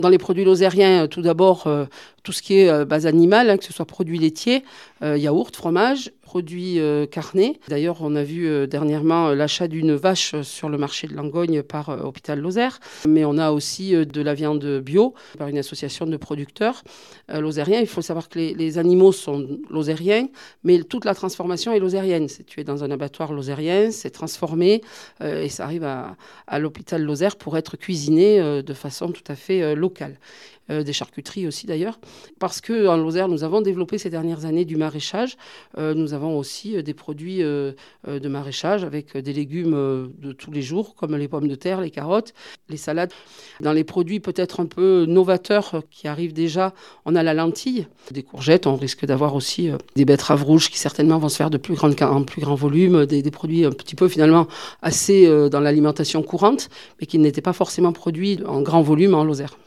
Dans les produits lozériens, tout d'abord, tout ce qui est base animale, que ce soit produits laitiers, yaourt, fromage, produits carnés. D'ailleurs, on a vu dernièrement l'achat d'une vache sur le marché de Langogne par Hôpital Lozère. Mais on a aussi de la viande bio par une association de producteurs lozériens. Il faut savoir que les animaux sont lozériens, mais toute la transformation est lozérienne. C'est tué dans un abattoir lozérien, c'est transformé et ça arrive à l'Hôpital Lozère pour être cuisiné de façon tout à fait locale. Des charcuteries aussi d'ailleurs, parce qu'en Lozère, nous avons développé ces dernières années du maraîchage. Nous avons aussi des produits de maraîchage avec des légumes de tous les jours, comme les pommes de terre, les carottes, les salades. Dans les produits peut-être un peu novateurs qui arrivent déjà, on a la lentille, des courgettes, on risque d'avoir aussi des betteraves rouges qui certainement vont se faire en plus grand volume, des produits un petit peu finalement assez dans l'alimentation courante, mais qui n'étaient pas forcément produits en grand volume en Lozère.